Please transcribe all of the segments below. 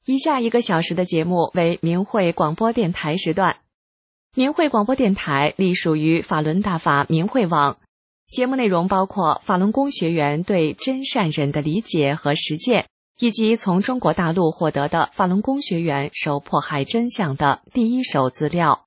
以下1个小时的节目为明慧广播电台时段。明慧广播电台隶属于法轮大法明慧网，节目内容包括法轮功学员对真善忍的理解和实践，以及从中国大陆获得的法轮功学员受迫害真相的第一手资料。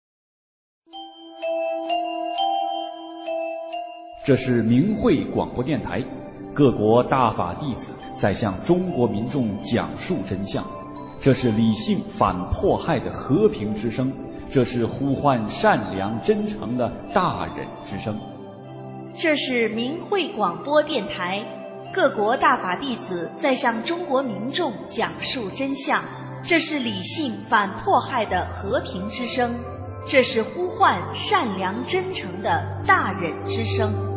这是明慧广播电台，各国大法弟子在向中国民众讲述真相，这是理性反迫害的和平之声，这是呼唤善良真诚的大忍之声。 这是明慧广播电台，各国大法弟子在向中国民众讲述真相，这是理性反迫害的和平之声，这是呼唤善良真诚的大忍之声。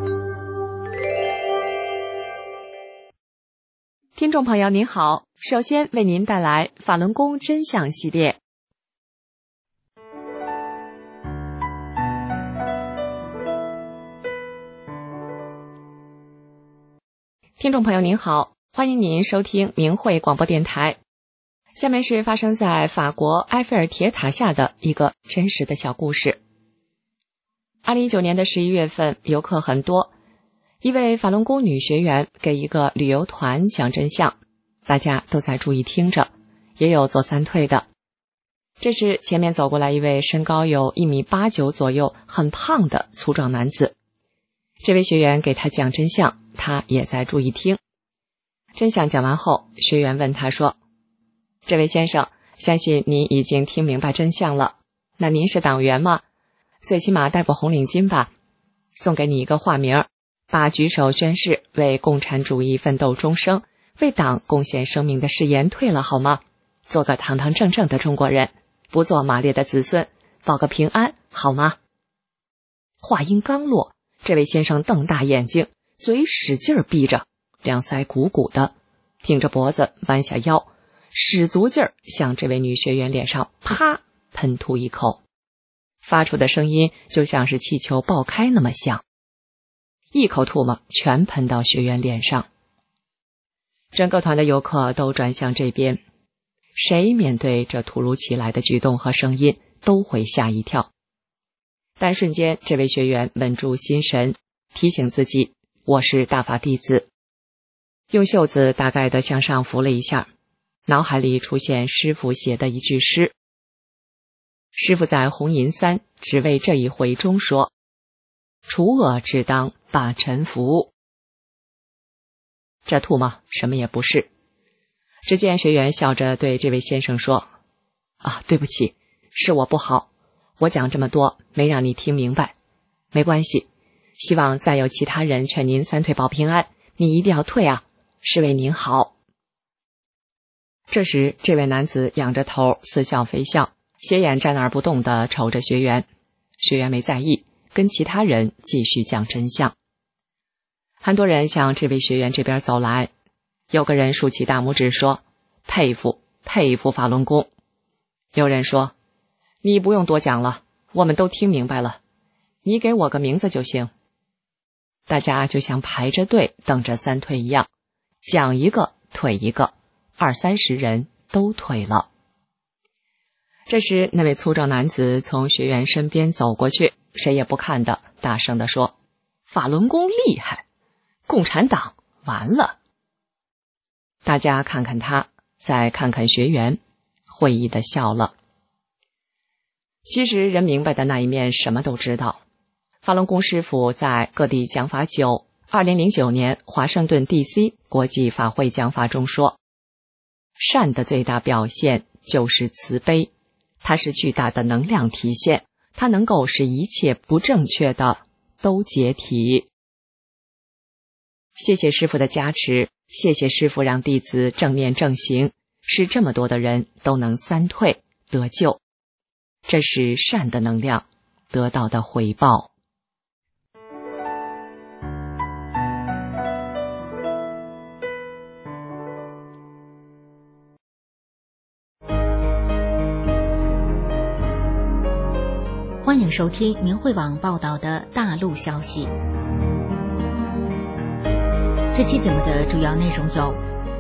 听众朋友您好，首先为您带来法轮功真相系列。听众朋友您好，欢迎您收听明慧广播电台。下面是发生在法国埃菲尔铁塔下的一个真实的小故事。2019年的11月份，游客很多，一位法轮功女学员给一个旅游团讲真相，大家都在注意听着，也有做三退的。这时前面走过来一位身高有1.89米左右，很胖的粗壮男子。这位学员给他讲真相，他也在注意听。真相讲完后，学员问他说：这位先生，相信您已经听明白真相了，那您是党员吗？最起码戴过红领巾吧？送给你一个化名，把举手宣誓为共产主义奋斗终生，为党贡献生命的誓言退了好吗？做个堂堂正正的中国人，不做马列的子孙，保个平安好吗？话音刚落，这位先生瞪大眼睛，嘴使劲闭着，两腮鼓鼓的，挺着脖子弯下腰，使足劲儿向这位女学员脸上啪喷吐一口，发出的声音就像是气球爆开那么响，一口唾沫全喷到学员脸上。整个团的游客都转向这边，谁面对这突如其来的举动和声音都会吓一跳。但瞬间这位学员稳住心神，提醒自己，我是大法弟子，用袖子大概的向上拂了一下，脑海里出现师父写的一句诗。师父在红银3只为这一回中说，除恶只当把臣服。这吐沫什么也不是。只见学员笑着对这位先生说，对不起，是我不好，我讲这么多没让你听明白，没关系，希望再有其他人劝您三退保平安，你一定要退啊，是为您好。这时这位男子仰着头似笑非笑，斜眼站那儿不动地瞅着学员，学员没在意，跟其他人继续讲真相。很多人向这位学员这边走来，有个人竖起大拇指说，佩服佩服法轮功。有人说，你不用多讲了，我们都听明白了，你给我个名字就行。大家就像排着队等着三退一样，讲一个退一个，20-30人都退了。这时那位粗壮男子从学员身边走过去，谁也不看的大声地说，法轮功厉害，共产党完了。大家看看他，再看看学员，会意地笑了。其实人明白的那一面什么都知道。法轮功师父在各地讲法久，2009年华盛顿 DC 国际法会讲法中说，善的最大表现就是慈悲，它是巨大的能量体现，它能够使一切不正确的都解体。谢谢师父的加持，谢谢师父让弟子正念正行，使这么多的人都能三退得救，这是善的能量得到的回报。 欢迎收听明慧网报道的大陆消息。这期节目的主要内容有：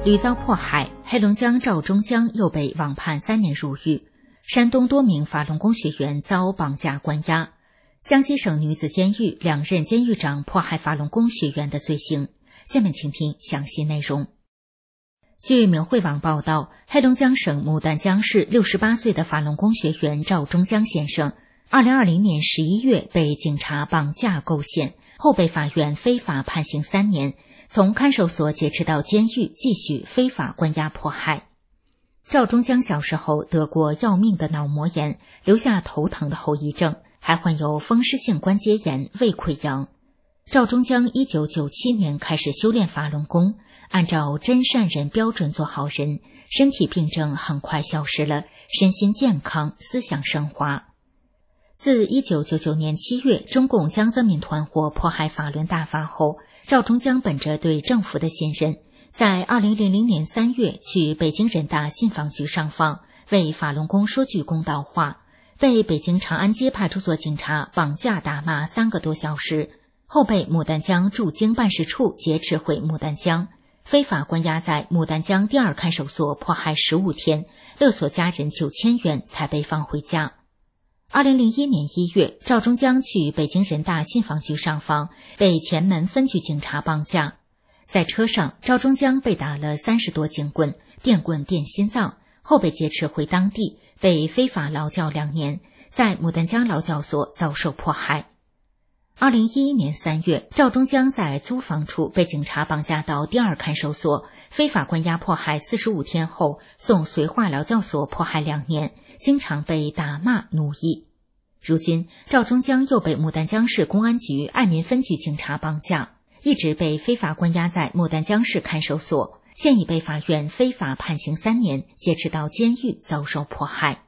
屡遭迫害，黑龙江赵忠江又被网判3年入狱。山东多名法轮功学员遭绑架关押。江西省女子监狱2任监狱长迫害法轮功学员的罪行。下面请听详细内容。据明慧网报道，黑龙江省牡丹江市68岁的法轮功学员赵忠江先生2020年11月被警察绑架构陷，后被法院非法判刑3年，从看守所劫持到监狱继续非法关押迫害。赵忠江小时候得过要命的脑膜炎，留下头疼的后遗症，还患有风湿性关节炎、胃溃疡。赵忠江1997年开始修炼法轮功，按照真善人标准做好人，身体病症很快消失了，身心健康，思想升华。自1999年7月中共江泽民团伙迫害法轮大法后，赵忠江本着对政府的信任，在2000年3月去北京人大信访局上访，为法轮功说句公道话，被北京长安街派出所警察绑架打骂3个多小时，后被牡丹江驻京办事处劫持回牡丹江，非法关押在牡丹江第2看守所迫害15天，勒索家人9000元才被放回家。2001年1月，赵忠江去北京人大信访局上访，被前门分局警察绑架。在车上，赵忠江被打了30多警棍，电棍电心脏，后被劫持回当地，被非法劳教2年，在牡丹江劳教所遭受迫害。2011年3月，赵忠江在租房处被警察绑架到第2看守所，非法关押迫害45天后，送绥化劳教所迫害2年，经常被打骂奴役。如今，赵忠江又被牡丹江市公安局爱民分局警察绑架，一直被非法关押在牡丹江市看守所，现已被法院非法判刑3年，劫持到监狱遭受迫害。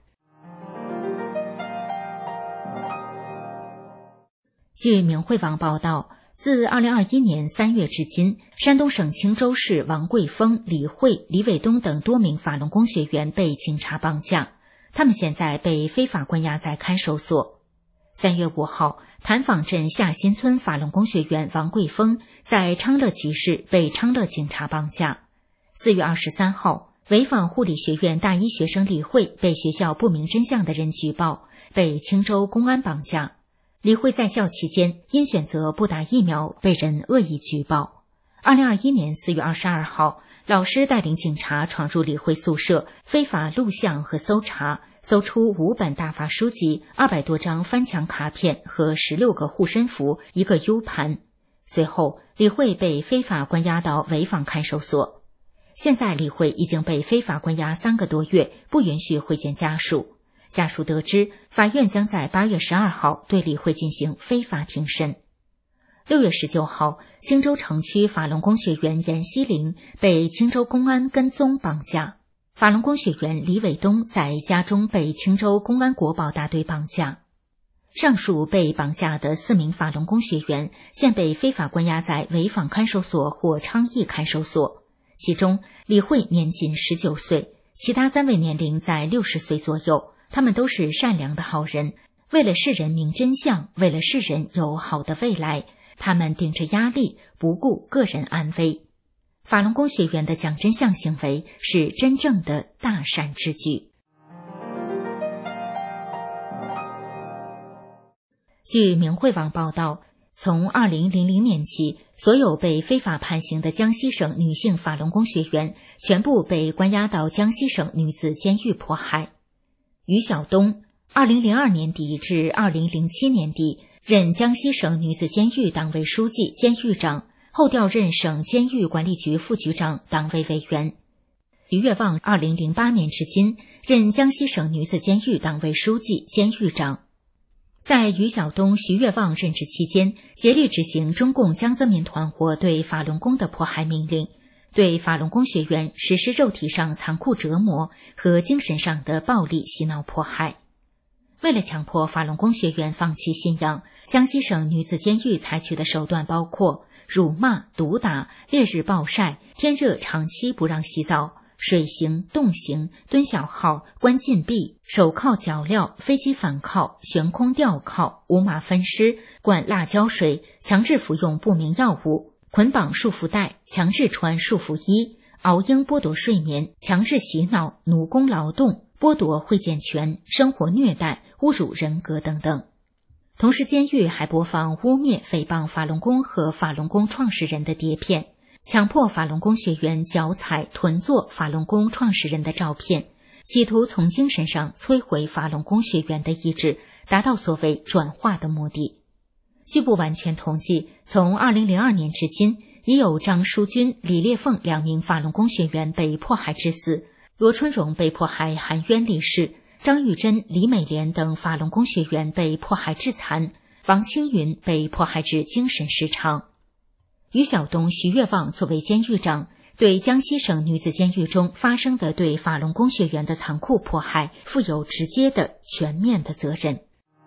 据明慧网报道，自2021年3月至今，山东省青州市王桂峰、李慧、李伟东等多名法轮功学员被警察绑架，他们现在被非法关押在看守所。3月5号，谭坊镇下新村法轮功学员王桂峰在昌乐集市被昌乐警察绑架。4月23号，潍坊护理学院大一学生李慧被学校不明真相的人举报，被青州公安绑架。李慧在校期间因选择不打疫苗被人恶意举报。2021年4月22号，老师带领警察闯入李慧宿舍，非法录像和搜查，搜出5本大法书籍、200多张翻墙卡片和16个护身符、1个 U 盘。随后，李慧被非法关押到潍坊看守所。现在李慧已经被非法关押3个多月，不允许会见家属。家属得知，法院将在8月12号对李慧进行非法庭审。6月19号，青州城区法轮功学员严希林被青州公安跟踪绑架。法轮功学员李伟东在家中被青州公安国保大队绑架。上述被绑架的4名法轮功学员现被非法关押在潍坊看守所或昌邑看守所，其中李慧年仅19岁，其他3位年龄在60岁左右，他们都是善良的好人，为了世人明真相，为了世人有好的未来，他们顶着压力，不顾个人安危。法轮功学员的讲真相行为是真正的大善之举。据明慧网报道，从2000年起，所有被非法判刑的江西省女性法轮功学员全部被关押到江西省女子监狱迫害。于晓东2002年底至2007年底任江西省女子监狱党委书记、监狱长，后调任省监狱管理局副局长、党委委员。于月旺2008年至今任江西省女子监狱党委书记、监狱长。在于晓东、徐月旺任职期间，竭力执行中共江泽民团伙对法轮功的迫害命令，对法轮功学员实施肉体上残酷折磨和精神上的暴力洗脑迫害。为了强迫法轮功学员放弃信仰，江西省女子监狱采取的手段包括辱骂、毒打、烈日暴晒、天热长期不让洗澡、水刑、冻刑、蹲小号、关禁闭、手铐脚镣、飞机反铐、悬空吊铐、五马分尸、灌辣椒水、强制服用不明药物、捆绑束缚带、强制穿束缚衣、 熬鹰剥夺睡眠、强制洗脑、奴工劳动、剥夺会见权、生活虐待、侮辱人格等等。同时监狱还播放污蔑诽谤法轮功和法轮功创始人的碟片，强迫法轮功学员脚踩囤坐法轮功创始人的照片，企图从精神上摧毁法轮功学员的意志，达到所谓转化的目的。据不完全统计，从2002年至今，已有张淑君、李烈凤2名法轮功学员被迫害致死，罗春荣被迫害含冤离世，张玉珍、李美莲等法轮功学员被迫害致残，王青云被迫害致精神失常。于晓东、徐月旺作为监狱长，对江西省女子监狱中发生的对法轮功学员的残酷迫害负有直接的、全面的责任。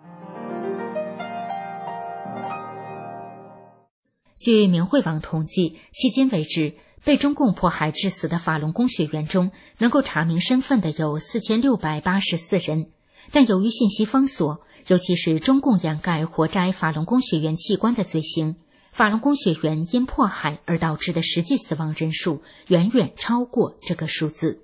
据明慧网统计，迄今为止，被中共迫害致死的法轮功学员中，能够查明身份的有4684人，但由于信息封锁，尤其是中共掩盖活摘法轮功学员器官的罪行，法轮功学员因迫害而导致的实际死亡人数远远超过这个数字。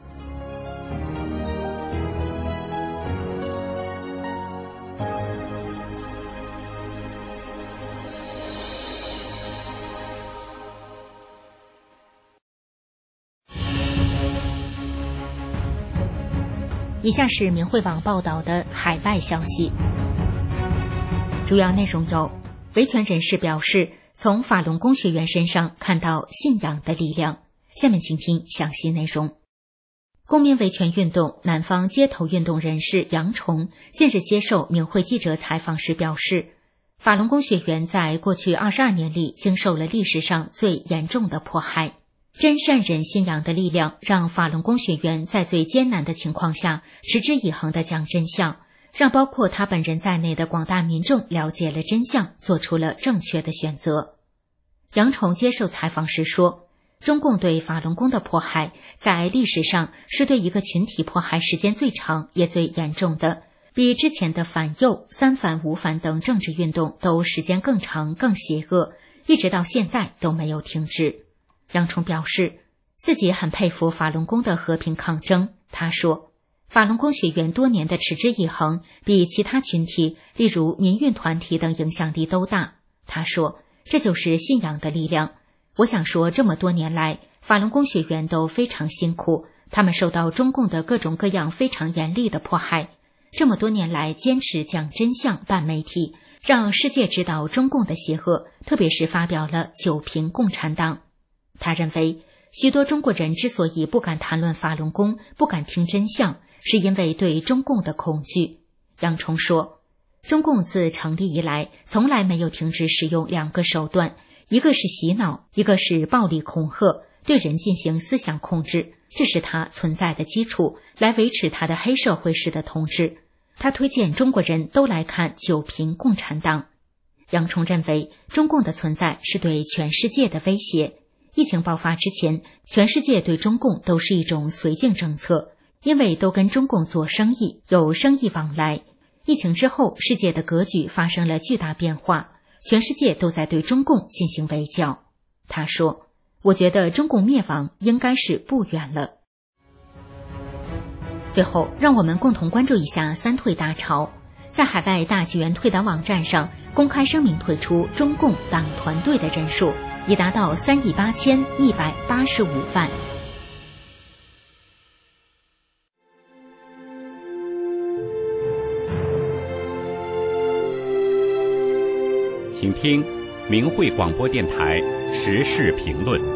以下是明慧网报道的海外消息，主要内容有：维权人士表示，从法轮功学员身上看到信仰的力量。下面请听详细内容。公民维权运动南方街头运动人士杨崇近日接受明慧记者采访时表示，法轮功学员在过去22年里经受了历史上最严重的迫害。真善忍信仰的力量让法轮功学员在最艰难的情况下持之以恒地讲真相，让包括他本人在内的广大民众了解了真相，做出了正确的选择。杨崇接受采访时说，中共对法轮功的迫害在历史上是对一个群体迫害时间最长也最严重的，比之前的反右、三反五反等政治运动都时间更长更邪恶，一直到现在都没有停止。杨崇表示，自己很佩服法轮功的和平抗争。他说，法轮功学员多年的持之以恒比其他群体，例如民运团体等影响力都大。他说，这就是信仰的力量。我想说，这么多年来，法轮功学员都非常辛苦，他们受到中共的各种各样非常严厉的迫害。这么多年来，坚持讲真相、办媒体，让世界知道中共的邪恶，特别是发表了九评共产党。他认为，许多中国人之所以不敢谈论法轮功，不敢听真相，是因为对中共的恐惧。杨崇说，中共自成立以来，从来没有停止使用2个手段，一个是洗脑，一个是暴力恐吓，对人进行思想控制，这是他存在的基础，来维持他的黑社会式的统治。他推荐中国人都来看九评共产党。杨崇认为，中共的存在是对全世界的威胁。疫情爆发之前，全世界对中共都是一种绥靖政策，因为都跟中共做生意，有生意往来。疫情之后，世界的格局发生了巨大变化，全世界都在对中共进行围剿。他说，我觉得中共灭亡应该是不远了。最后，让我们共同关注一下三退大潮。在海外大纪元退党网站上公开声明退出中共党团队的人数已达到38185万。 请听明慧广播电台时事评论。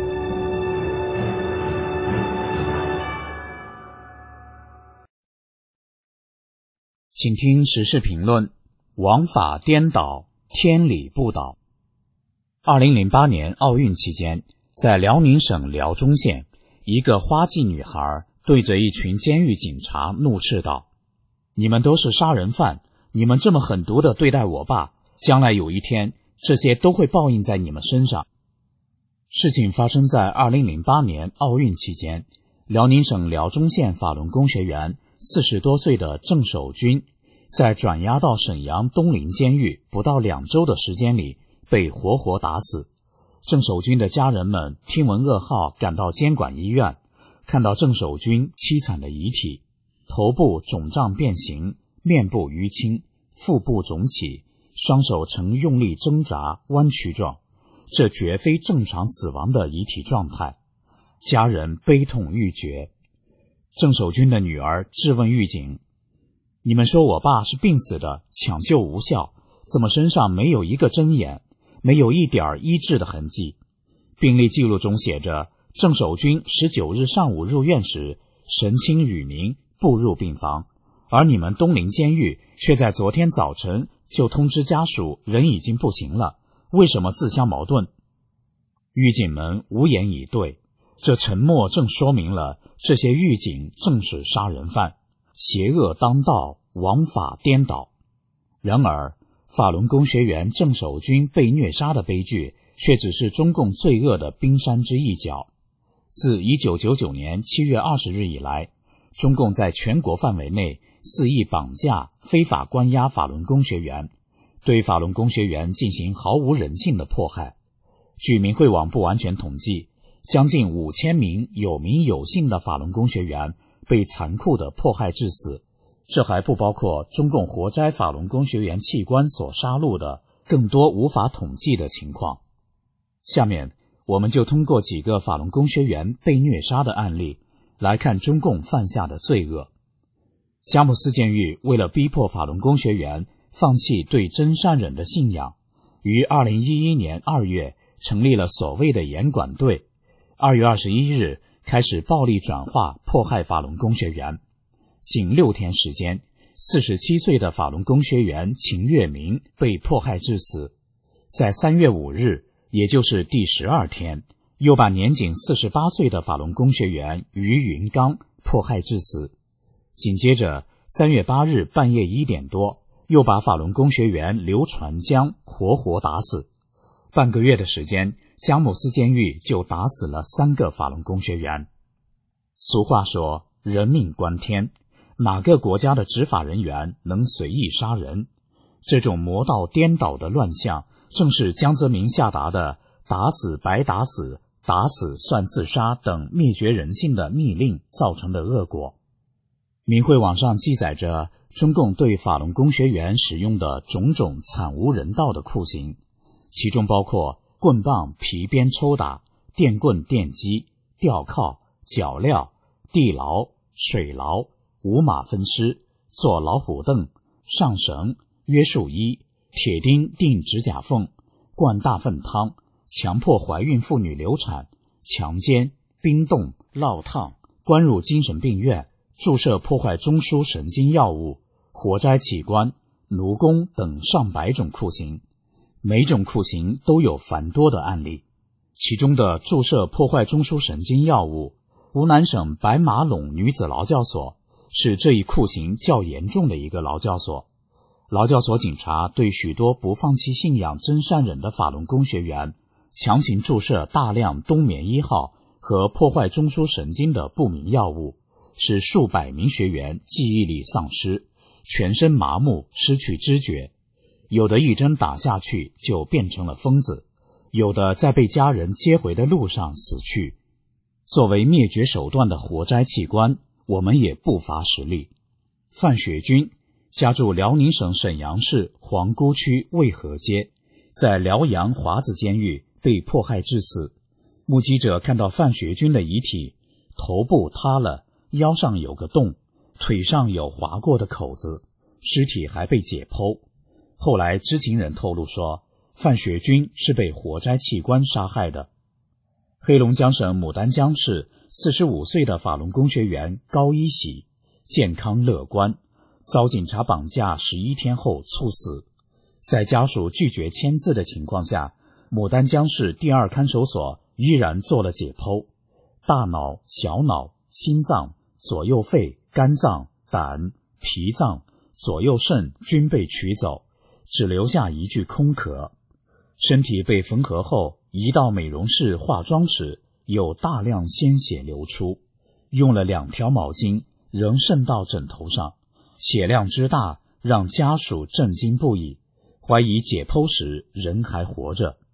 请听时事评论：王法颠倒，天理不倒。2008年奥运期间，在辽宁省辽中县，一个花季女孩对着一群监狱警察怒斥道：“你们都是杀人犯，你们这么狠毒地对待我爸，将来有一天，这些都会报应在你们身上。”事情发生在2008年奥运期间，辽宁省辽中县法轮功学员40多岁的郑守军，在转押到沈阳东陵监狱不到2周的时间里被活活打死。 郑守军的家人们听闻噩耗，赶到监管医院，看到郑守军凄惨的遗体，头部肿胀变形，面部淤青，腹部肿起，双手呈用力挣扎弯曲状，这绝非正常死亡的遗体状态，家人悲痛欲绝。郑守军的女儿质问狱警：你们说我爸是病死的，抢救无效，怎么身上没有一个针眼，没有一点医治的痕迹？病历记录中写着，郑守军19日上午入院时神清雨明，步入病房，而你们东陵监狱却在昨天早晨就通知家属人已经不行了，为什么自相矛盾？狱警们无言以对，这沉默正说明了这些狱警正是杀人犯，邪恶当道，枉法颠倒。然而法轮功学员郑守军被虐杀的悲剧却只是中共罪恶的冰山之一角。自1999年7月20日以来，中共在全国范围内肆意绑架、非法关押法轮功学员，对法轮功学员进行毫无人性的迫害。据明慧网不完全统计，将近5000名有名有姓的法轮功学员被残酷地迫害致死，这还不包括中共活摘法轮功学员器官所杀戮的更多无法统计的情况。下面我们就通过几个法轮功学员被虐杀的案例来看中共犯下的罪恶。佳木斯监狱为了逼迫法轮功学员放弃对真善忍的信仰，于2011年2月成立了所谓的严管队，2月21日开始暴力转化迫害法轮功学员。仅6天时间，47岁的法轮功学员秦月明被迫害致死。在3月5日，也就是第12天，又把年仅48岁的法轮功学员于云刚迫害致死。紧接着3月8日半夜1点多，又把法轮功学员刘传江活活打死。半个月的时间，佳木斯监狱就打死了3个法轮功学员。俗话说，人命关天，哪个国家的执法人员能随意杀人？这种魔道颠倒的乱象，正是江泽民下达的打死白打死、打死算自杀等灭绝人性的密令造成的恶果。明慧网上记载着中共对法轮功学员使用的种种惨无人道的酷刑，其中包括棍棒、皮鞭抽打、电棍电击、吊铐、脚镣、地牢、水牢、五马分尸、坐老虎凳、上绳、约束衣、铁钉钉指甲缝、灌大粪汤、强迫怀孕妇女流产、强奸、冰冻、烙烫、关入精神病院、注射破坏中枢神经药物、活摘器官、奴工等上百种酷刑。每种酷刑都有繁多的案例，其中的注射破坏中枢神经药物，湖南省白马陇女子劳教所是这一酷刑较严重的一个劳教所。劳教所警察对许多不放弃信仰真善忍的法轮功学员强行注射大量冬眠1号和破坏中枢神经的不明药物，使数百名学员记忆力丧失，全身麻木，失去知觉。有的一针打下去就变成了疯子，有的在被家人接回的路上死去。作为灭绝手段的活摘器官，我们也不乏实例。范学军家住辽宁省沈阳市皇姑区渭河街，在辽阳华子监狱被迫害致死。目击者看到范学军的遗体，头部塌了，腰上有个洞，腿上有划过的口子，尸体还被解剖。后来知情人透露说，范学军是被活摘器官杀害的。黑龙江省牡丹江市45岁的法轮功学员高一喜，健康乐观，遭警察绑架11天后猝死。在家属拒绝签字的情况下，牡丹江市第2看守所依然做了解剖，大脑、小脑、心脏、左右肺、肝脏、胆、脾脏、左右肾均被取走，只留下一具空壳。身体被缝合后移到美容室化妆时，有大量鲜血流出，用了2条毛巾仍渗到枕头上，血量之大让家属震惊不已，怀疑解剖时人还活着。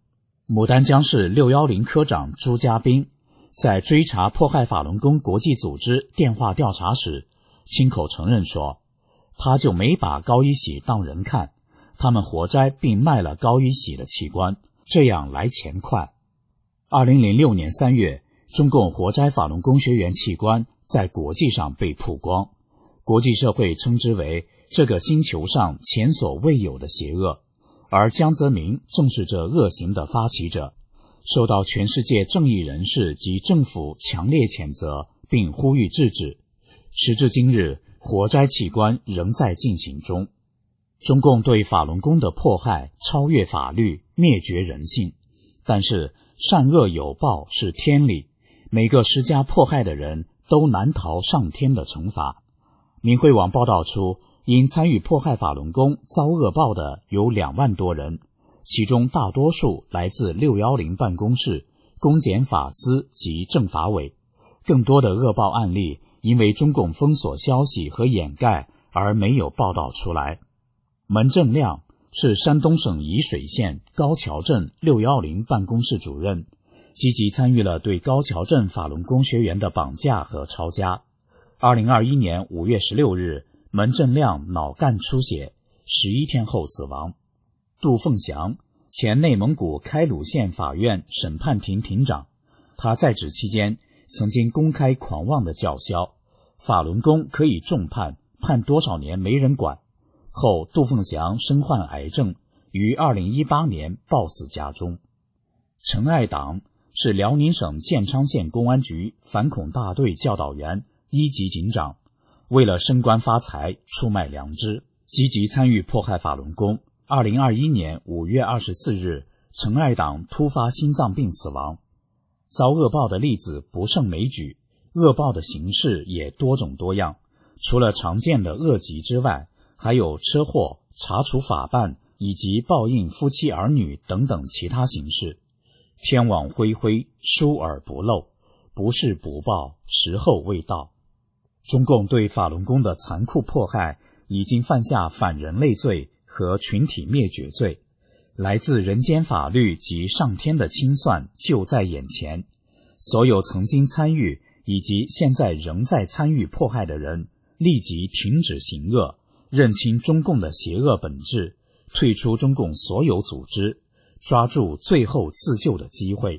牡丹江市610科长朱家斌在追查迫害法轮功国际组织电话调查时，亲口承认说，他就没把高一喜当人看，他们活摘并卖了高一喜的器官，这样来钱快。2006年3月，中共活摘法轮功学员器官在国际上被曝光，国际社会称之为这个星球上前所未有的邪恶，而江泽民正是这恶行的发起者，受到全世界正义人士及政府强烈谴责，并呼吁制止。时至今日，活摘器官仍在进行中。中共对法轮功的迫害超越法律，灭绝人性。但是善恶有报是天理，每个施加迫害的人都难逃上天的惩罚。明慧网报道出，因参与迫害法轮功遭恶报的有2万多人，其中大多数来自610办公室、公检法司及政法委。更多的恶报案例因为中共封锁消息和掩盖而没有报道出来。门正亮是山东省沂水县高桥镇610办公室主任，积极参与了对高桥镇法轮功学员的绑架和抄家。2021年5月16日，门正亮脑干出血，11天后死亡。杜凤祥，前内蒙古开鲁县法院审判庭庭长，他在职期间曾经公开狂妄的叫嚣，法轮功可以重判，判多少年没人管。后杜凤祥身患癌症，于2018年暴死家中。陈爱党是辽宁省建昌县公安局反恐大队教导员1级警长，为了升官发财出卖良知，积极参与迫害法轮功。2021年5月24日，陈爱党突发心脏病死亡。遭恶报的例子不胜枚举，恶报的形式也多种多样，除了常见的恶疾之外，还有车祸、查处法办以及报应夫妻儿女等等其他形式。天网恢恢，疏而不漏，不是不报，时候未到。中共对法轮功的残酷迫害已经犯下反人类罪和群体灭绝罪，来自人间法律及上天的清算就在眼前。所有曾经参与以及现在仍在参与迫害的人，立即停止行恶，认清中共的邪恶本质，退出中共所有组织，抓住最后自救的机会。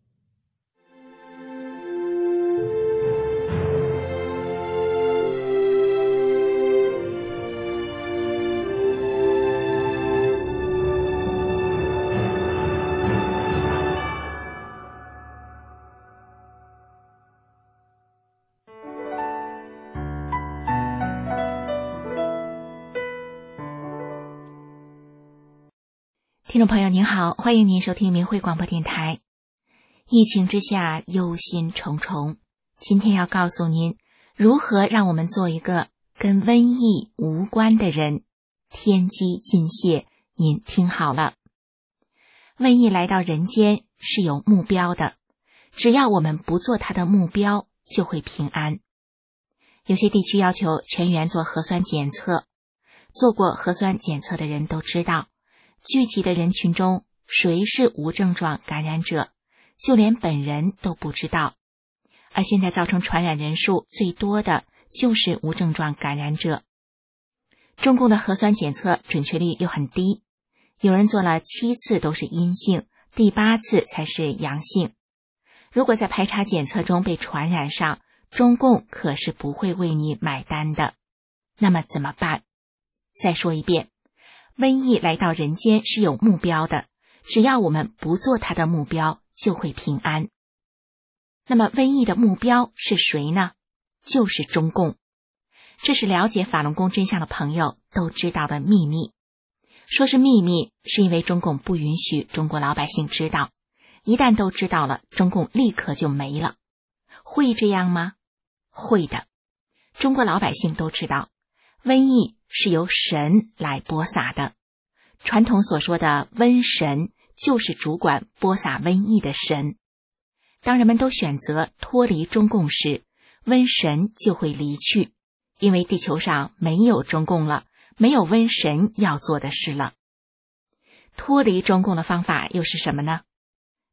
听众朋友您好，欢迎您收听明慧广播电台。疫情之下忧心忡忡，今天要告诉您如何让我们做一个跟瘟疫无关的人。天机尽泄，您听好了。瘟疫来到人间是有目标的，只要我们不做它的目标，就会平安。有些地区要求全员做核酸检测，做过核酸检测的人都知道，聚集的人群中谁是无症状感染者，就连本人都不知道。而现在造成传染人数最多的就是无症状感染者。中共的核酸检测准确率又很低，有人做了7次都是阴性，第8次才是阳性。如果在排查检测中被传染上，中共可是不会为你买单的。那么怎么办？再说一遍，瘟疫来到人间是有目标的，只要我们不做它的目标，就会平安。那么瘟疫的目标是谁呢？就是中共。这是了解法轮功真相的朋友都知道的秘密。说是秘密，是因为中共不允许中国老百姓知道，一旦都知道了，中共立刻就没了。会这样吗？会的。中国老百姓都知道，瘟疫是由神来播撒的。传统所说的瘟神，就是主管播撒瘟疫的神。当人们都选择脱离中共时，瘟神就会离去，因为地球上没有中共了，没有瘟神要做的事了。脱离中共的方法又是什么呢？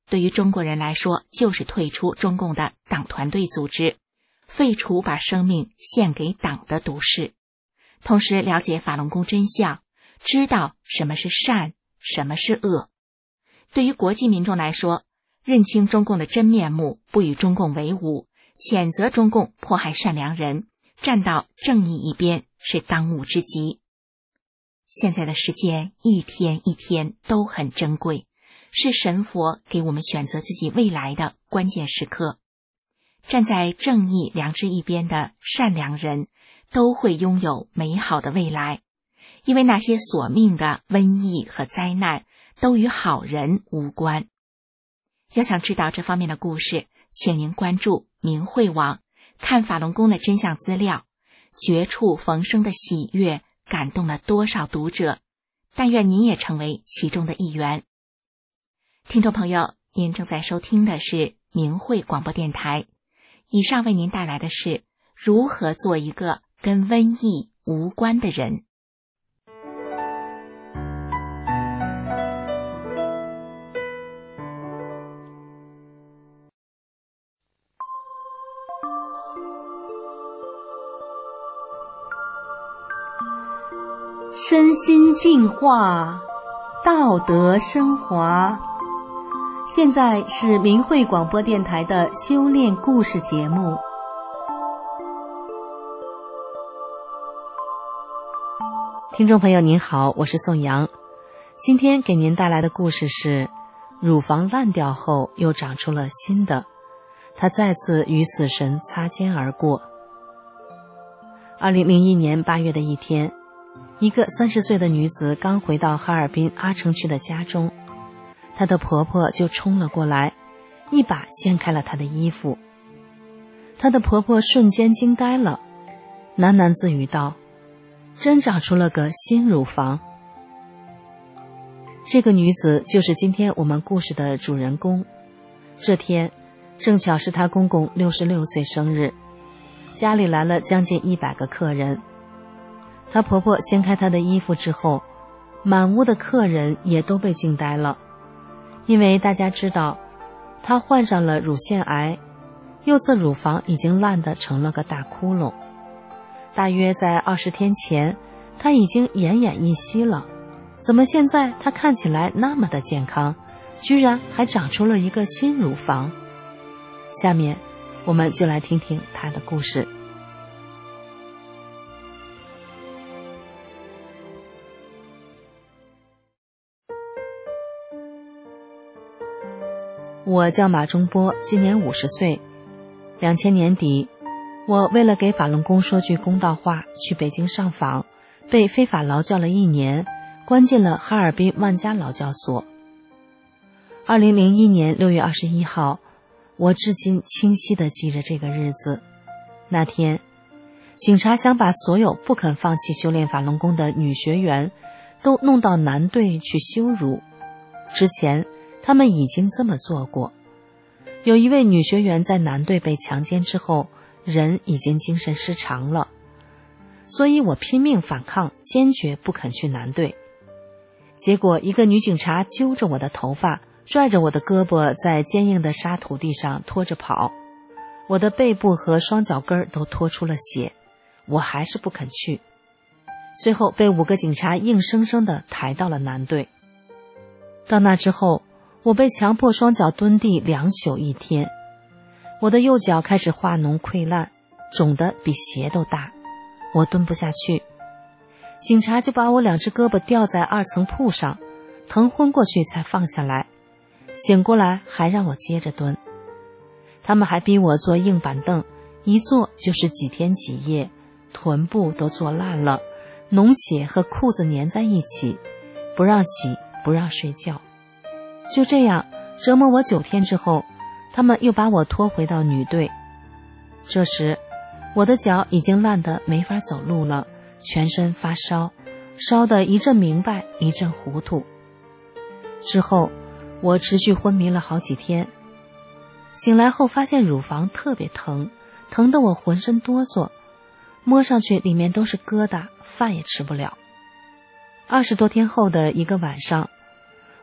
对于中国人来说，就是退出中共的党团队组织，废除把生命献给党的毒誓，同时了解法轮功真相，知道什么是善，什么是恶。对于国际民众来说，认清中共的真面目，不与中共为伍，谴责中共迫害善良人，站到正义一边，是当务之急。现在的时间一天一天都很珍贵，是神佛给我们选择自己未来的关键时刻。站在正义良知一边的善良人都会拥有美好的未来，因为那些索命的瘟疫和灾难都与好人无关。要想知道这方面的故事，请您关注明慧网，看法轮功的真相资料。绝处逢生的喜悦感动了多少读者，但愿您也成为其中的一员。听众朋友，您正在收听的是明慧广播电台，以上为您带来的是如何做一个跟瘟疫无关的人。 身心净化，道德升华。现在是明慧广播电台的修炼故事节目。听众朋友您好，我是宋阳。今天给您带来的故事是乳房烂掉后又长出了新的，他再次与死神擦肩而过。2001年8月的一天，一个30岁的女子刚回到哈尔滨阿城区的家中，她的婆婆就冲了过来，一把掀开了她的衣服。她的婆婆瞬间惊呆了，喃喃自语道：真长出了个新乳房。这个女子就是今天我们故事的主人公。这天正巧是她公公66岁生日，家里来了将近100个客人。她婆婆掀开她的衣服之后，满屋的客人也都被惊呆了，因为大家知道她患上了乳腺癌，右侧乳房已经烂得成了个大窟窿。大约在20天前，她已经奄奄一息了，怎么现在她看起来那么的健康，居然还长出了一个新乳房？下面我们就来听听她的故事。我叫马中波，今年50岁。2000年底，我为了给法轮功说句公道话，去北京上访，被非法劳教了1年，关进了哈尔滨万家劳教所。2001年6月21号，我至今清晰地记着这个日子。那天，警察想把所有不肯放弃修炼法轮功的女学员都弄到男队去羞辱。之前他们已经这么做过。有一位女学员在男队被强奸之后，人已经精神失常了，所以我拼命反抗，坚决不肯去男队。结果一个女警察揪着我的头发，拽着我的胳膊，在坚硬的沙土地上拖着跑，我的背部和双脚跟都拖出了血，我还是不肯去。最后被5个警察硬生生地抬到了男队。到那之后，我被强迫双脚蹲地2宿1天，我的右脚开始化脓溃烂，肿得比鞋都大，我蹲不下去。警察就把我2只胳膊吊在2层铺上，疼昏过去才放下来，醒过来还让我接着蹲。他们还逼我坐硬板凳，一坐就是几天几夜，臀部都坐烂了，脓血和裤子粘在一起，不让洗，不让睡觉。就这样折磨我9天之后，他们又把我拖回到女队。这时我的脚已经烂得没法走路了，全身发烧，烧得一阵明白一阵糊涂。之后我持续昏迷了好几天，醒来后发现乳房特别疼，疼得我浑身哆嗦，摸上去里面都是疙瘩，饭也吃不了。20多天后的一个晚上，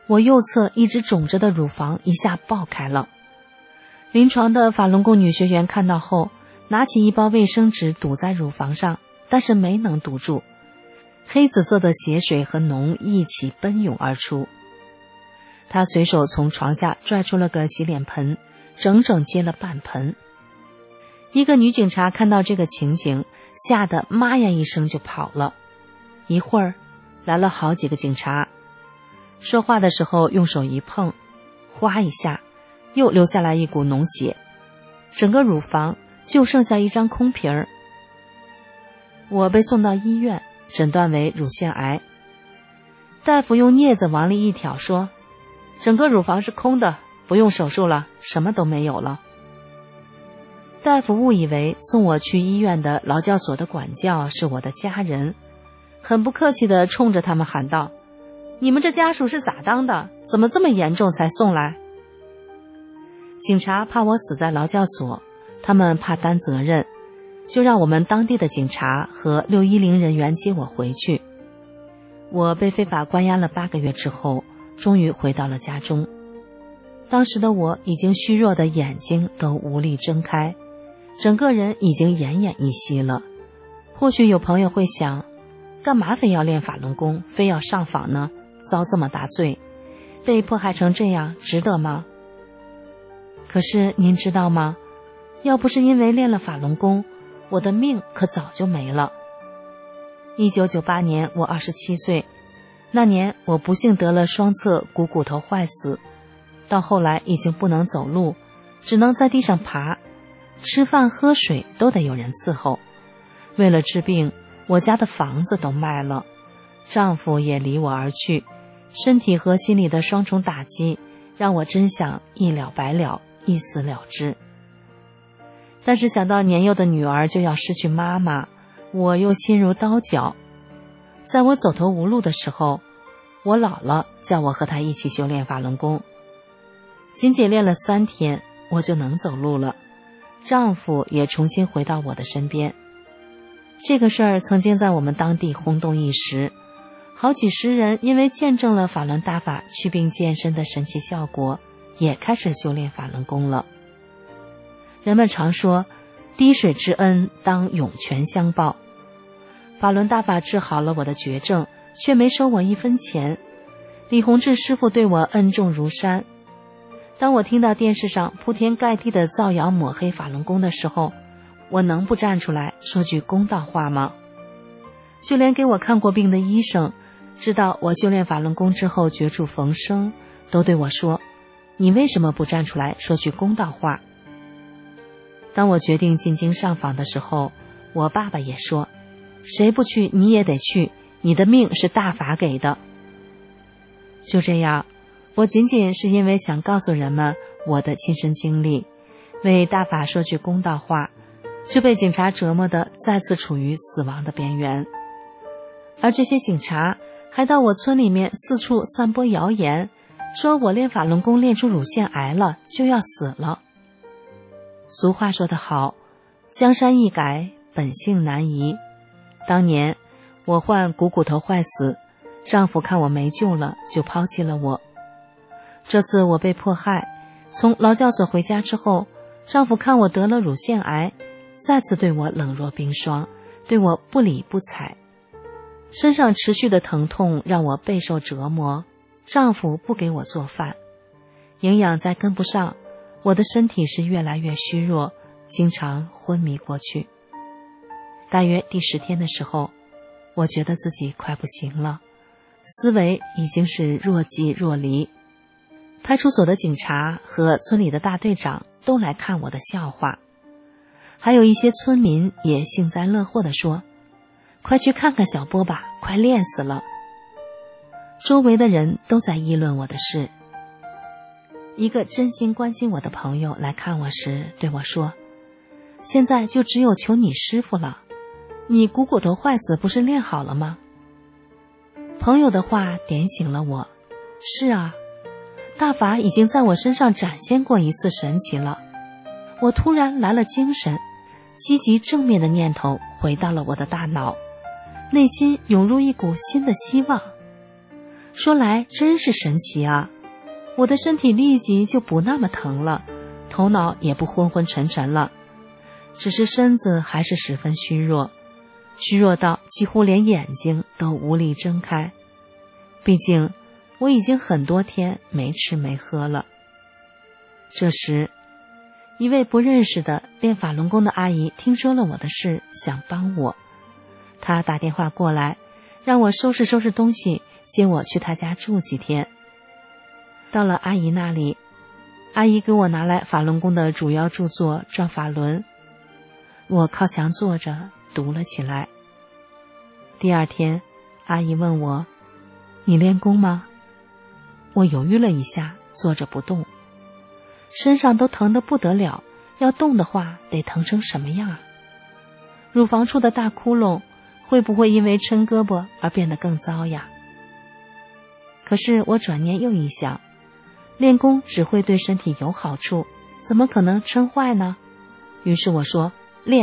我右侧一直肿着的乳房一下爆开了。临床的法轮功女学员看到后，拿起一包卫生纸堵在乳房上，但是没能堵住，黑紫色的血水和脓一起奔涌而出。她随手从床下拽出了个洗脸盆，整整接了半盆。一个女警察看到这个情景，吓得妈呀一声就跑了。一会儿来了好几个警察，说话的时候用手一碰，哗一下又流下来一股脓血，整个乳房就剩下一张空皮儿。我被送到医院，诊断为乳腺癌。大夫用镊子往里一挑，说整个乳房是空的，不用手术了，什么都没有了。大夫误以为送我去医院的劳教所的管教是我的家人，很不客气地冲着他们喊道：你们这家属是咋当的？怎么这么严重才送来？警察怕我死在劳教所，他们怕担责任，就让我们当地的警察和610人员接我回去。我被非法关押了8个月之后，终于回到了家中。当时的我已经虚弱的眼睛都无力睁开，整个人已经奄奄一息了。或许有朋友会想，干嘛非要练法轮功，非要上访呢？遭这么大罪，被迫害成这样，值得吗？可是您知道吗？要不是因为练了法轮功，我的命可早就没了。1998年我27岁，那年我不幸得了双侧股头坏死，到后来已经不能走路，只能在地上爬，吃饭喝水都得有人伺候。为了治病，我家的房子都卖了，丈夫也离我而去，身体和心理的双重打击让我真想一了百了，一死了之。但是想到年幼的女儿就要失去妈妈，我又心如刀绞。在我走投无路的时候，我姥姥叫我和她一起修炼法轮功。仅仅练了3天，我就能走路了，丈夫也重新回到我的身边。这个事儿曾经在我们当地轰动一时，好几十人因为见证了法轮大法祛病健身的神奇效果，也开始修炼法轮功了。人们常说，滴水之恩当涌泉相报。法轮大法治好了我的绝症，却没收我1分钱。李洪志师傅对我恩重如山。当我听到电视上铺天盖地的造谣抹黑法轮功的时候，我能不站出来说句公道话吗？就连给我看过病的医生，知道我修炼法轮功之后绝处逢生，都对我说，你为什么不站出来说句公道话？当我决定进京上访的时候，我爸爸也说，谁不去你也得去，你的命是大法给的。就这样，我仅仅是因为想告诉人们我的亲身经历，为大法说句公道话，就被警察折磨得再次处于死亡的边缘。而这些警察还到我村里面四处散播谣言，说我练法轮功练出乳腺癌了，就要死了。俗话说得好，江山易改，本性难移。当年我患股头坏死，丈夫看我没救了，就抛弃了我。这次我被迫害，从劳教所回家之后，丈夫看我得了乳腺癌，再次对我冷若冰霜，对我不理不睬。身上持续的疼痛让我备受折磨，丈夫不给我做饭，营养再跟不上，我的身体是越来越虚弱，经常昏迷过去。大约第10天的时候，我觉得自己快不行了，思维已经是若即若离。派出所的警察和村里的大队长都来看我的笑话，还有一些村民也幸灾乐祸地说，快去看看小波吧，快练死了。周围的人都在议论我的事。一个真心关心我的朋友来看我时对我说，现在就只有求你师傅了，你股头坏死不是练好了吗？朋友的话点醒了我，是啊，大法已经在我身上展现过一次神奇了。我突然来了精神，积极正面的念头回到了我的大脑，内心涌入一股新的希望。 说来真是神奇啊！我的身体立即就不那么疼了，头脑也不昏昏沉沉了，只是身子还是十分虚弱，虚弱到几乎连眼睛都无力睁开。毕竟我已经很多天没吃没喝了。这时，一位不认识的练法轮功的阿姨听说了我的事，想帮我。她打电话过来，让我收拾收拾东西，接我去她家住几天。到了阿姨那里，阿姨给我拿来法轮功的主要著作《转法轮》，我靠墙坐着读了起来。第二天，阿姨问我：“你练功吗？”我犹豫了一下，坐着不动，身上都疼得不得了，要动的话得疼成什么样啊？乳房处的大窟窿会不会因为抻胳膊而变得更糟呀？可是我转念又一想，练功只会对身体有好处，怎么可能抻坏呢？于是我说练。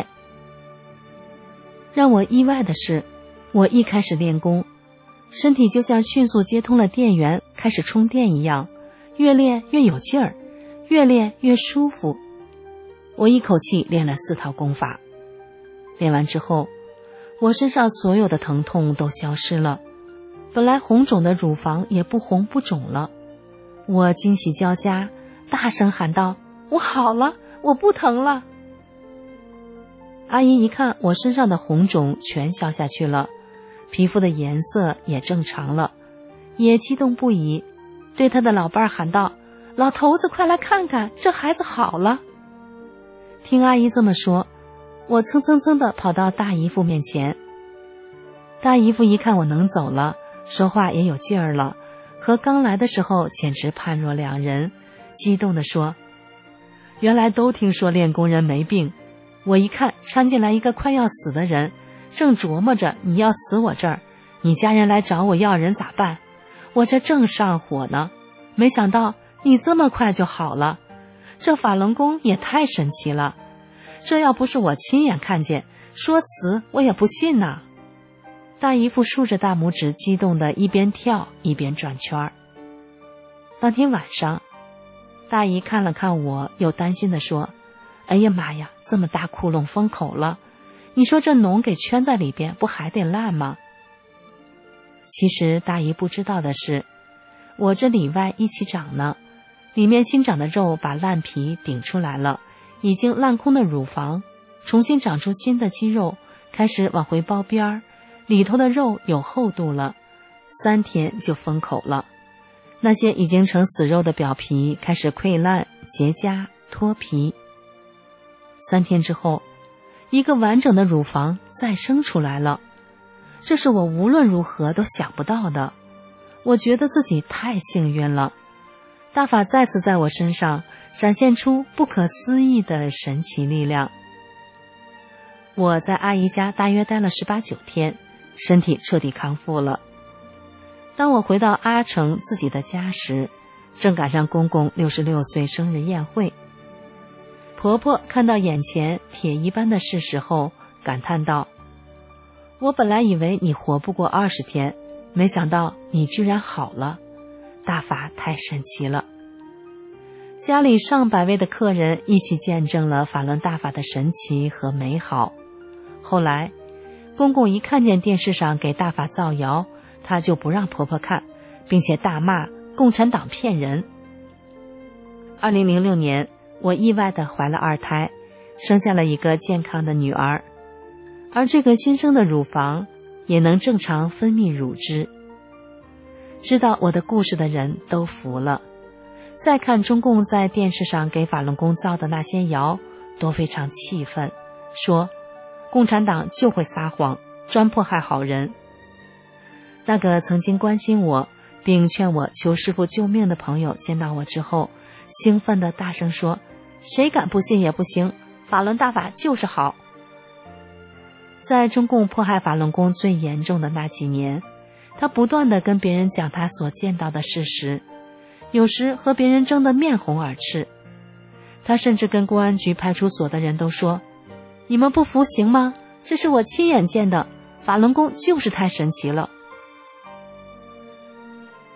让我意外的是，我一开始练功，身体就像迅速接通了电源，开始充电一样，越练越有劲儿，越练越舒服。我一口气练了4套功法，练完之后，我身上所有的疼痛都消失了，本来红肿的乳房也不红不肿了。我惊喜交加，大声喊道：“我好了，我不疼了！”阿姨一看我身上的红肿全消下去了，皮肤的颜色也正常了，也激动不已，对她的老伴儿喊道：“老头子，快来看看，这孩子好了！”听阿姨这么说，我蹭蹭蹭地跑到大姨夫面前。大姨夫一看我能走了，说话也有劲儿了，和刚来的时候简直判若两人，激动地说：“原来都听说练功人没病，我一看掺进来一个快要死的人，正琢磨着你要死我这儿，你家人来找我要人咋办？我这正上火呢，没想到你这么快就好了，这法轮功也太神奇了，这要不是我亲眼看见，说死我也不信呐！”大姨夫竖着大拇指，激动地一边跳一边转圈。当天晚上，大姨看了看我，又担心地说：“哎呀妈呀，这么大窟窿封口了，你说这脓给圈在里边，不还得烂吗？”其实大姨不知道的是，我这里外一起长呢，里面新长的肉把烂皮顶出来了，已经烂空的乳房重新长出新的肌肉，开始往回包边儿，里头的肉有厚度了，3天就封口了。那些已经成死肉的表皮开始溃烂、结痂、脱皮。3天之后，一个完整的乳房再生出来了，这是我无论如何都想不到的。我觉得自己太幸运了，大法再次在我身上展现出不可思议的神奇力量。我在阿姨家大约待了18、19天，身体彻底康复了。当我回到阿城自己的家时，正赶上公公66岁生日宴会。婆婆看到眼前铁一般的事实后，感叹道：“我本来以为你活不过20天，没想到你居然好了，大法太神奇了。”家里上百位的客人一起见证了法轮大法的神奇和美好。后来公公一看见电视上给大法造谣，他就不让婆婆看，并且大骂共产党骗人。2006年，我意外地怀了2胎，生下了一个健康的女儿，而这个新生的乳房也能正常分泌乳汁。知道我的故事的人都服了，再看中共在电视上给法轮功造的那些谣，都非常气愤，说共产党就会撒谎，专迫害好人。那个曾经关心我并劝我求师父救命的朋友见到我之后，兴奋地大声说：“谁敢不信也不行，法轮大法就是好。”在中共迫害法轮功最严重的那几年，他不断地跟别人讲他所见到的事实，有时和别人争得面红耳赤。他甚至跟公安局派出所的人都说：“你们不服行吗？这是我亲眼见的，法轮功就是太神奇了。”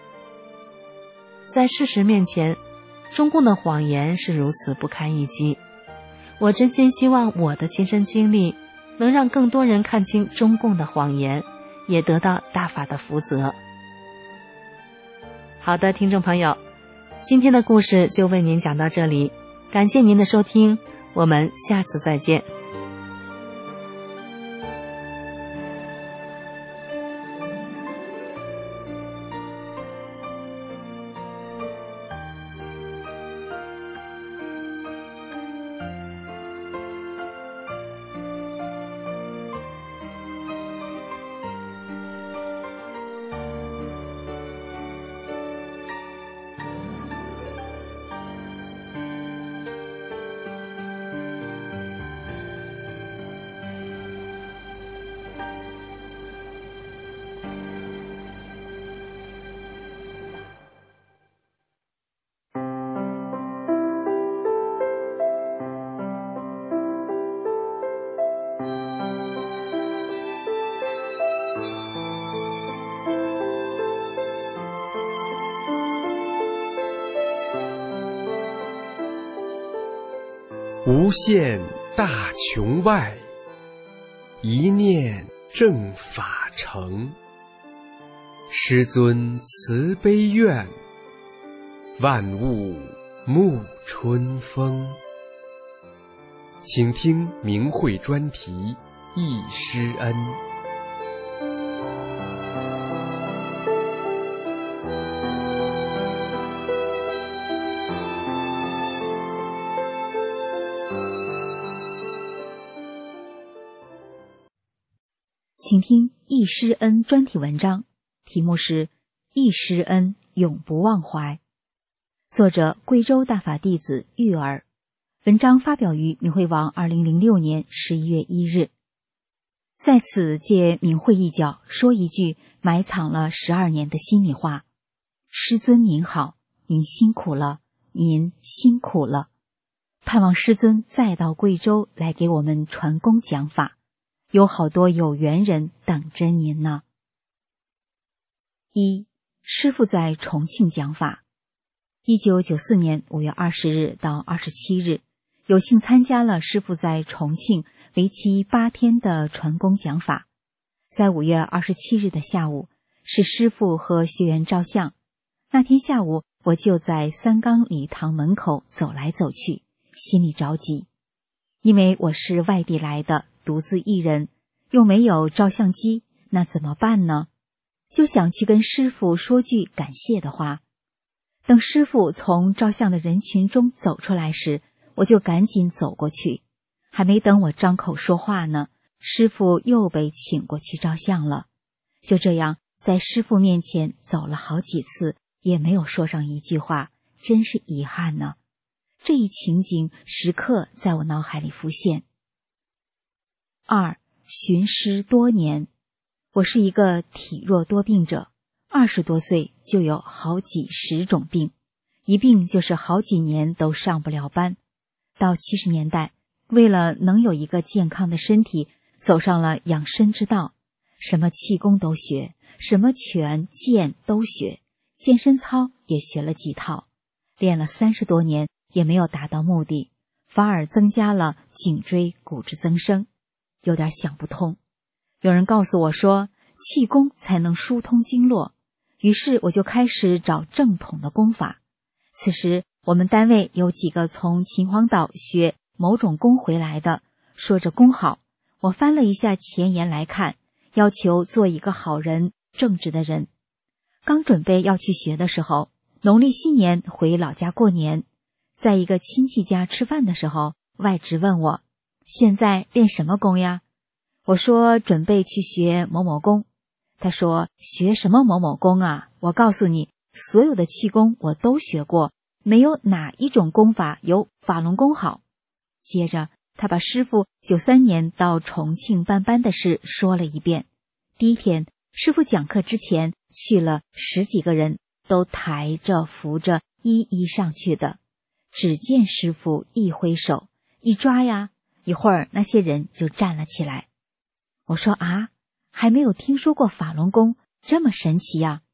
在事实面前，中共的谎言是如此不堪一击。我真心希望我的亲身经历能让更多人看清中共的谎言，也得到大法的福泽。好的，听众朋友，今天的故事就为您讲到这里，感谢您的收听，我们下次再见。 无限大穹外，一念正法成。师尊慈悲愿，万物沐春风。请听明慧专题忆师恩。 请听忆师恩专题文章，题目是《忆师恩，永不忘怀》，作者贵州大法弟子玉儿，文章发表于明慧网2006年11月1日。在此借明慧一角说一句埋藏了12年的心里话：师尊您好，您辛苦了，您辛苦了。盼望师尊再到贵州来给我们传功讲法，有好多有缘人等着您呢。一，师父在重庆讲法。1994年5月20日到27日，有幸参加了师父在重庆为期8天的传功讲法。在5月27日的下午，是师父和学员照相。那天下午，我就在三纲礼堂门口走来走去，心里着急，因为我是外地来的，独自一人，又没有照相机，那怎么办呢？就想去跟师父说句感谢的话。等师父从照相的人群中走出来时，我就赶紧走过去。还没等我张口说话呢，师父又被请过去照相了。就这样，在师父面前走了好几次，也没有说上一句话，真是遗憾呢。这一情景时刻在我脑海里浮现。二，寻师多年。我是一个体弱多病者，20多岁就有好几10种病，一病就是好几年都上不了班。到70年代，为了能有一个健康的身体，走上了养生之道，什么气功都学，什么拳剑都学，健身操也学了几套，练了30多年也没有达到目的，反而增加了颈椎骨质增生，有点想不通。有人告诉我说，气功才能疏通经络，于是我就开始找正统的功法。此时我们单位有几个从秦皇岛学某种功回来的，说着功好，我翻了一下前言来看，要求做一个好人，正直的人。刚准备要去学的时候，农历新年回老家过年，在一个亲戚家吃饭的时候，外侄问我，现在练什么功呀？我说准备去学某某功。他说，学什么某某功啊？我告诉你，所有的气功我都学过，没有哪一种功法有法轮功好。接着他把师父93年到重庆办班的事说了一遍。第一天师父讲课之前，去了10几个人，都抬着扶着一一上去的。只见师父一挥手一抓呀，一会儿那些人就站了起来。我说啊，还没有听说过法轮功这么神奇呀。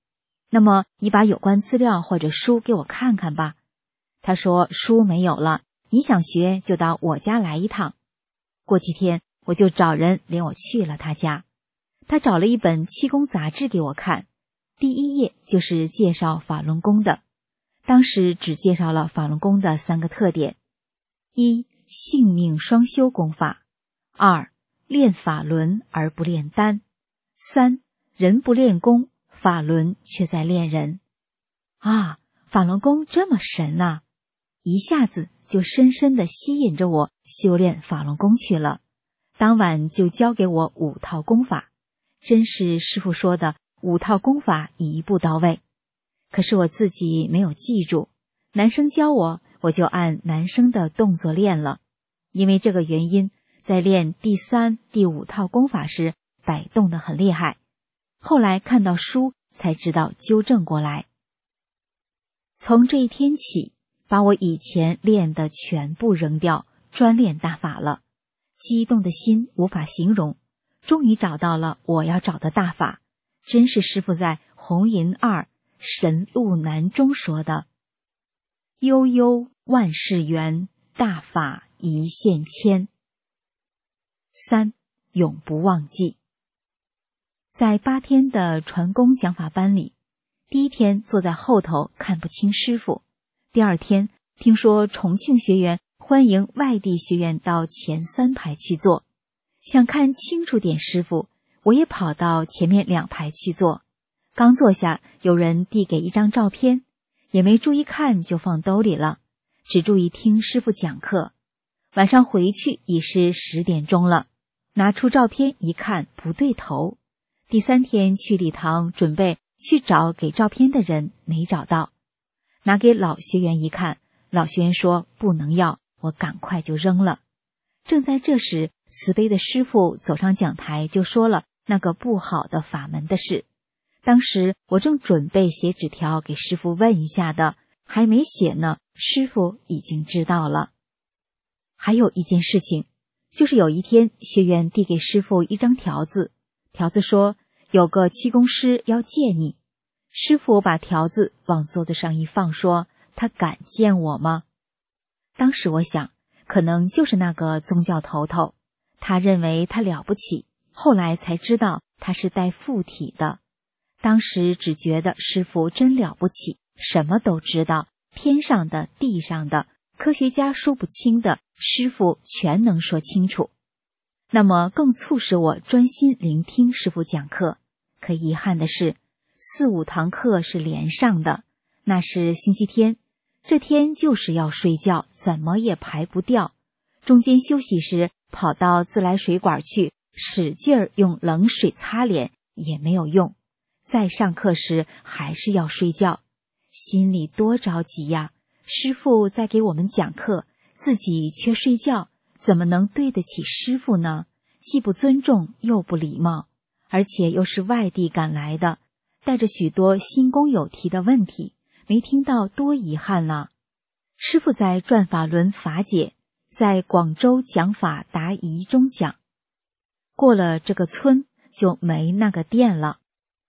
那么你把有关资料或者书给我看看吧。他说书没有了，你想学就到我家来一趟。过几天我就找人领我去了他家。他找了一本气功杂志给我看，第一页就是介绍法轮功的。当时只介绍了法轮功的3个特点：一、性命双修功法；二、练法轮而不炼丹；三、人不练功，法轮却在练人。啊，法轮功这么神啊！一下子就深深地吸引着我修炼法轮功去了。当晚就教给我5套功法，真是师父说的5套功法一步到位。可是我自己没有记住，男生教我，我就按男生的动作练了。因为这个原因，在练第3、第5套功法时摆动得很厉害。后来看到书才知道纠正过来。从这一天起，把我以前练的全部扔掉，专练大法了。激动的心无法形容，终于找到了我要找的大法，真是师父在红银2神路难中说的：悠悠万事圆，大法一线牵。3. 永不忘记。在8天的传功讲法班里，第1天坐在后头看不清师父，第2天听说重庆学员欢迎外地学员到前3排去坐，想看清楚点师父，我也跑到前面2排去坐。刚坐下，有人递给一张照片，也没注意看就放兜里了，只注意听师父讲课。晚上回去已是10点钟了，拿出照片一看不对头。第3天去礼堂准备去找给照片的人，没找到，拿给老学员一看，老学员说不能要，我赶快就扔了。正在这时，慈悲的师父走上讲台，就说了那个不好的法门的事。当时我正准备写纸条给师父问一下的，还没写呢，师父已经知道了。还有一件事情，就是有一天学员递给师父一张条子，条子说有个气功师要见你。师父把条子往桌子上一放，说他敢见我吗？当时我想，可能就是那个宗教头头，他认为他了不起，后来才知道他是带附体的。当时只觉得师父真了不起，什么都知道，天上的地上的，科学家说不清的，师父全能说清楚。那么更促使我专心聆听师父讲课。可遗憾的是，4、5堂课是连上的，那是星期天，这天就是要睡觉，怎么也排不掉。中间休息时跑到自来水管去，使劲儿用冷水擦脸也没有用。再上课时还是要睡觉，心里多着急呀！师父在给我们讲课，自己却睡觉，怎么能对得起师父呢？既不尊重又不礼貌，而且又是外地赶来的，带着许多新工有题的问题，没听到多遗憾啊！师父在转法轮法解，在广州讲法答疑中讲，过了这个村就没那个店了。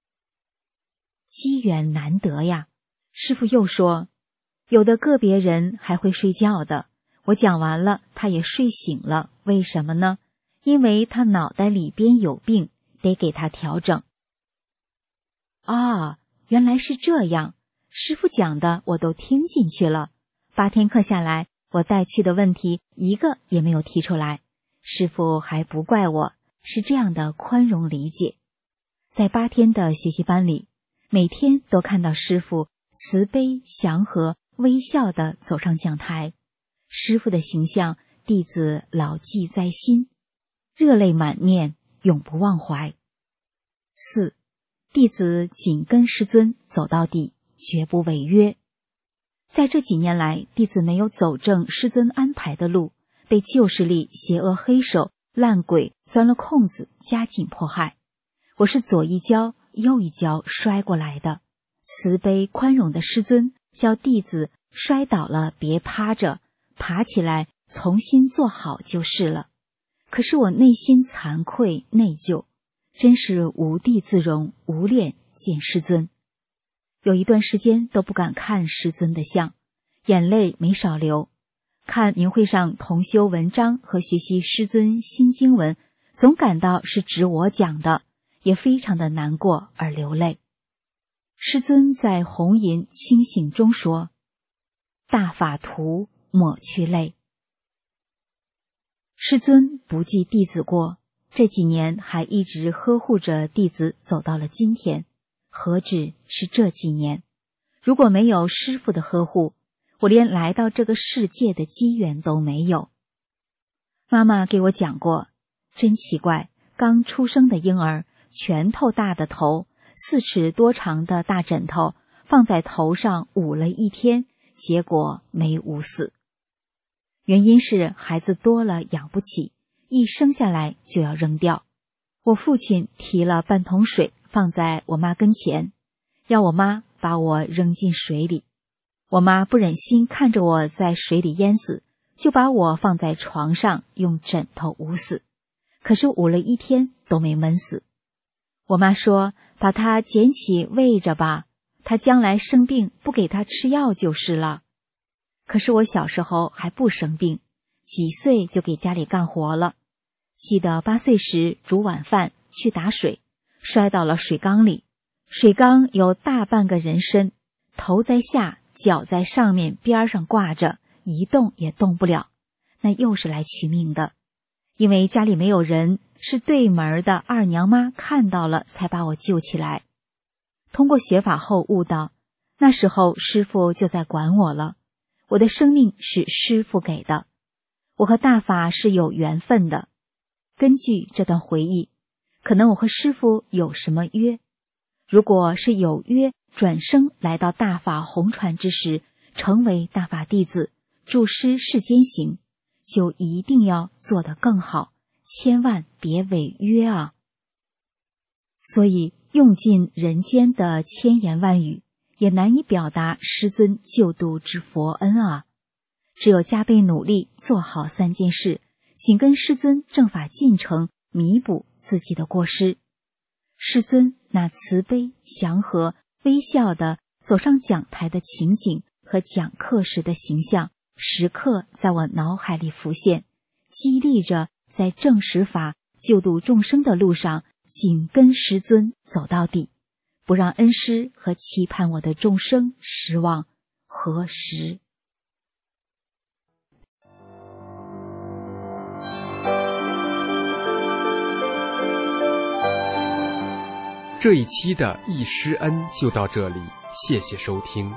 机缘难得呀！师父又说，有的个别人还会睡觉的，我讲完了他也睡醒了，为什么呢？因为他脑袋里边有病，得给他调整。啊，原来是这样，师父讲的我都听进去了。8天课下来，我带去的问题一个也没有提出来，师父还不怪我，是这样的宽容理解。在8天的学习班里，每天都看到师父慈悲祥和微笑地走上讲台，师父的形象弟子牢记在心，热泪满面，永不忘怀。4. 弟子紧跟师尊走到底，绝不违约。在这几年来，弟子没有走正师尊安排的路，被旧势力、邪恶黑手、烂鬼钻了空子，加紧迫害。我是左一跤右一跤摔过来的，慈悲宽容的师尊叫弟子摔倒了别趴着，爬起来重新做好就是了。可是我内心惭愧内疚，真是无地自容，无脸见师尊。 有一段时间都不敢看师尊的像，眼泪没少流。看明会上同修文章和学习师尊新经文，总感到是指我讲的，也非常的难过而流泪。师尊在红吟清醒中说：大法图，抹去泪。师尊不计弟子过，这几年还一直呵护着弟子走到了今天，何止是这几年，如果没有师父的呵护，我连来到这个世界的机缘都没有。妈妈给我讲过，真奇怪，刚出生的婴儿，拳头大的头，4尺多长的大枕头放在头上捂了1天，结果没捂死。原因是孩子多了养不起，一生下来就要扔掉。我父亲提了半桶水放在我妈跟前，要我妈把我扔进水里。我妈不忍心看着我在水里淹死，就把我放在床上用枕头捂死，可是捂了1天都没闷死。我妈说，把它捡起喂着吧，他将来生病不给他吃药就是了。可是我小时候还不生病，几岁就给家里干活了。记得8岁时煮晚饭去打水，摔到了水缸里，水缸有大半个人身，头在下，脚在上面边上挂着，一动也动不了。那又是来取命的，因为家里没有人，是对门的二娘妈看到了才把我救起来。通过学法后悟到，那时候师父就在管我了，我的生命是师父给的，我和大法是有缘分的。根据这段回忆，可能我和师父有什么约，如果是有约，转生来到大法红传之时，成为大法弟子，助师世间行，就一定要做得更好，千万别违约啊！所以用尽人间的千言万语，也难以表达师尊救度之佛恩啊！只有加倍努力，做好3件事，紧跟师尊正法进程，弥补自己的过失。师尊那慈悲祥和微笑的走上讲台的情景和讲课时的形象，时刻在我脑海里浮现，激励着在正实法救度众生的路上紧跟师尊走到底，不让恩师和期盼我的众生失望和时。 这一期的忆师恩就到这里，谢谢收听。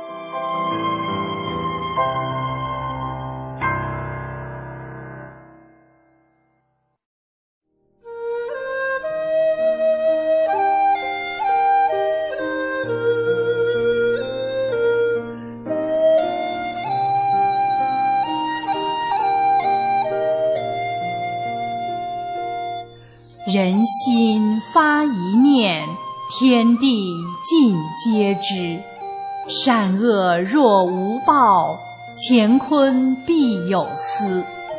人心发一念，天地尽皆知。善恶若无报，乾坤必有私。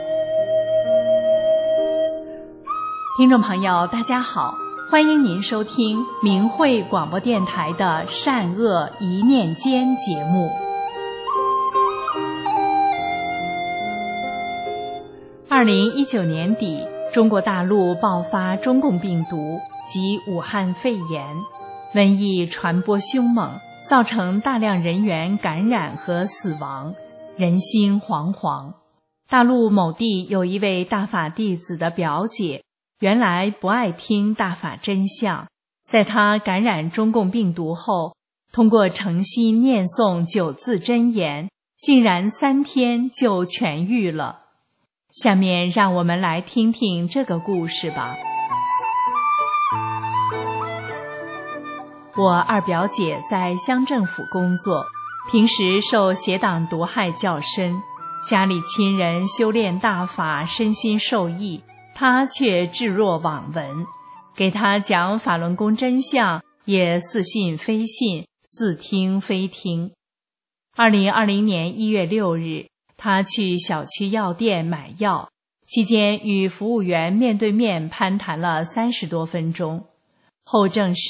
听众朋友大家好，欢迎您收听明慧广播电台的善恶一念间节目。2019年底，中国大陆爆发中共病毒及武汉肺炎，瘟疫传播凶猛，造成大量人员感染和死亡，人心惶惶。大陆某地有一位大法弟子的表姐，原来不爱听大法真相，在她感染中共病毒后，通过诚心念诵9字真言，竟然3天就痊愈了。下面让我们来听听这个故事吧。我二表姐在乡政府工作，平时受邪党毒害较深，家里亲人修炼大法，身心受益，她却置若罔闻，给她讲法轮功真相，也似信非信，似听非听。2020年1月6日，他去小区药店买药，期间与服务员面对面攀谈了30多分钟。后证实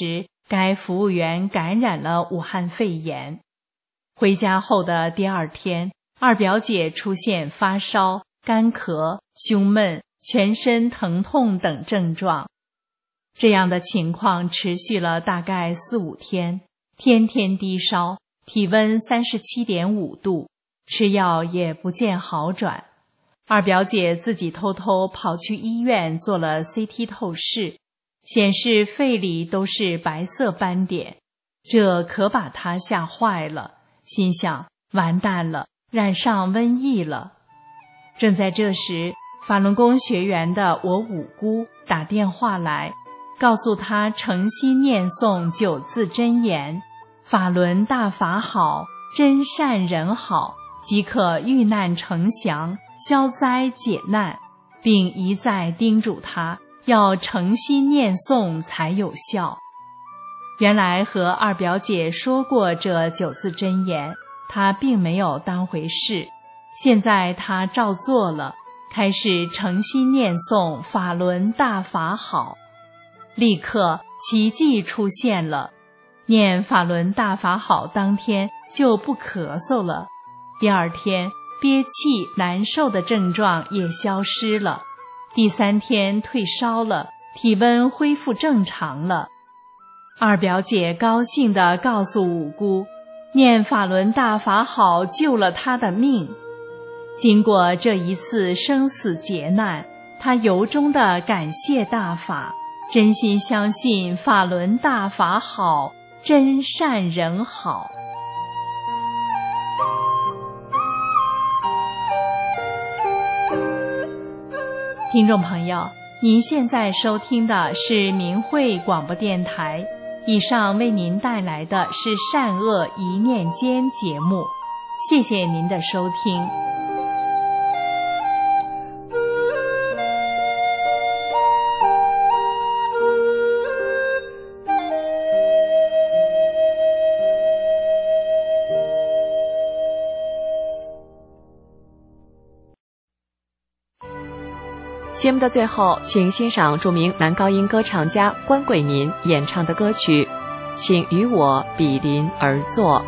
该服务员感染了武汉肺炎。回家后的第二天，二表姐出现发烧、干咳、胸闷、全身疼痛等症状。这样的情况持续了大概4、5天，天天低烧，体温37.5度，吃药也不见好转。二表姐自己偷偷跑去医院做了 CT 透视，显示肺里都是白色斑点，这可把她吓坏了，心想完蛋了，染上瘟疫了。正在这时，法轮功学员的我五姑打电话来，告诉她诚心念诵9字真言：法轮大法好，真善人好，即可遇难成祥，消灾解难，并一再叮嘱她要诚心念诵才有效。原来和二表姐说过这9字真言，她并没有当回事，现在她照做了，开始诚心念诵法轮大法好。立刻奇迹出现了，念法轮大法好当天就不咳嗽了，第二天憋气难受的症状也消失了，第3天退烧了，体温恢复正常了。二表姐高兴地告诉五姑，念法轮大法好救了她的命。经过这一次生死劫难，她由衷地感谢大法，真心相信法轮大法好，真善人好。听众朋友，您现在收听的是明慧广播电台，以上为您带来的是善恶一念间节目，谢谢您的收听。 节目的最后，请欣赏著名男高音歌唱家关桂民演唱的歌曲《请与我比邻而坐》。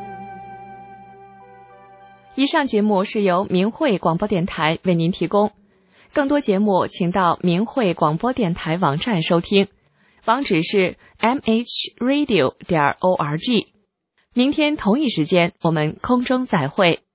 以上节目是由明慧广播电台为您提供， 更多节目请到明慧广播电台网站收听，网址是 mhradio.org。明天同一时间我们空中再会。